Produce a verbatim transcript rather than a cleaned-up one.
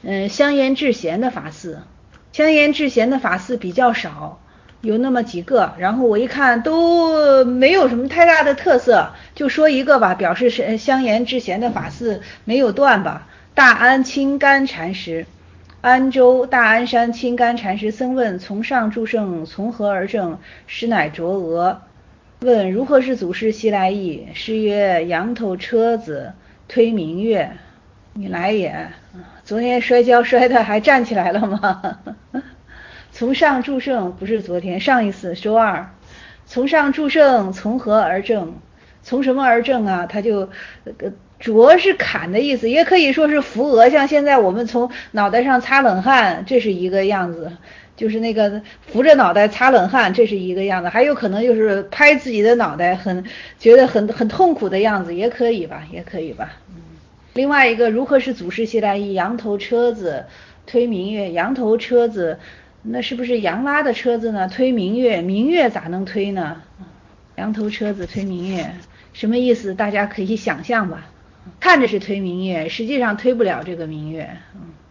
嗯，香严治咸的法寺，香严治咸的法寺比较少，有那么几个，然后我一看都没有什么太大的特色，就说一个吧，表示是香严治咸的法寺没有断吧。大安清甘禅师，安州大安山清甘禅师僧问：从上诸圣从何而正？师乃卓俄。问如何是祖师西来意？师曰：羊头车子推明月。你来也，昨天摔跤摔的还站起来了吗？从上诸圣不是昨天，上一次周二。从上诸圣从何而正？从什么而正啊？他就呃着是砍的意思，也可以说是扶额，像现在我们从脑袋上擦冷汗，这是一个样子，就是那个扶着脑袋擦冷汗，这是一个样子，还有可能就是拍自己的脑袋，很觉得很很痛苦的样子，也可以吧，也可以吧。嗯，另外一个如何是祖师西来意？羊头车子推明月，羊头车子那是不是羊拉的车子呢？推明月，明月咋能推呢？羊头车子推明月，什么意思？大家可以想象吧。看着是推明月，实际上推不了这个明月。嗯